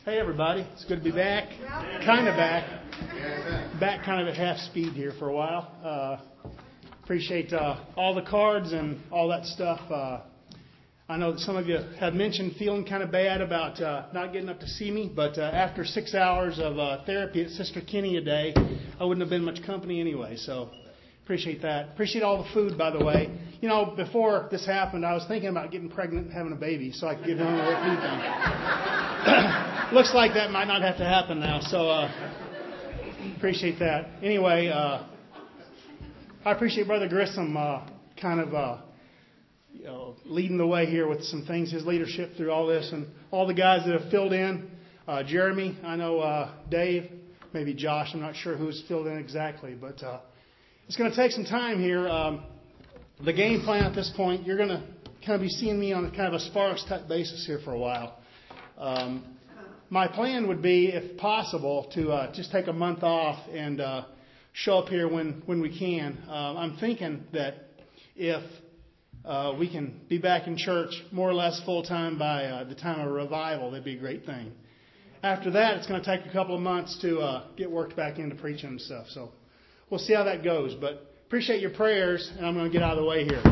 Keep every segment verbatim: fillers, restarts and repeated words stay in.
Hey everybody, it's good to be back. Kind of back. Back kind of at half speed here for a while. Uh, appreciate uh, all the cards and all that stuff. Uh, I know that some of you have mentioned feeling kind of bad about uh, not getting up to see me, but uh, after six hours of uh, therapy at Sister Kenny a day, I wouldn't have been much company anyway, so appreciate that. Appreciate all the food, by the way. You know, before this happened, I was thinking about getting pregnant and having a baby so I could give him a little food thing. Looks like that might not have to happen now, so uh, appreciate that. Anyway, uh, I appreciate Brother Grissom uh, kind of uh, you know, leading the way here with some things, his leadership through all this, and all the guys that have filled in. Uh, Jeremy, I know uh, Dave, maybe Josh, I'm not sure who's filled in exactly, but uh, it's going to take some time here. Um, the game plan at this point, you're going to kind of be seeing me on kind of a sparse type basis here for a while. Um, My plan would be, if possible, to uh, just take a month off and uh, show up here when, when we can. Uh, I'm thinking that if uh, we can be back in church more or less full-time by uh, the time of revival, that'd be a great thing. After that, it's going to take a couple of months to uh, get worked back into preaching and stuff. So we'll see how that goes. But appreciate your prayers, and I'm going to get out of the way here.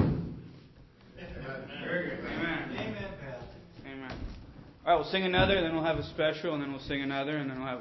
All right, we'll sing another, then we'll have a special, and then we'll sing another, and then we'll have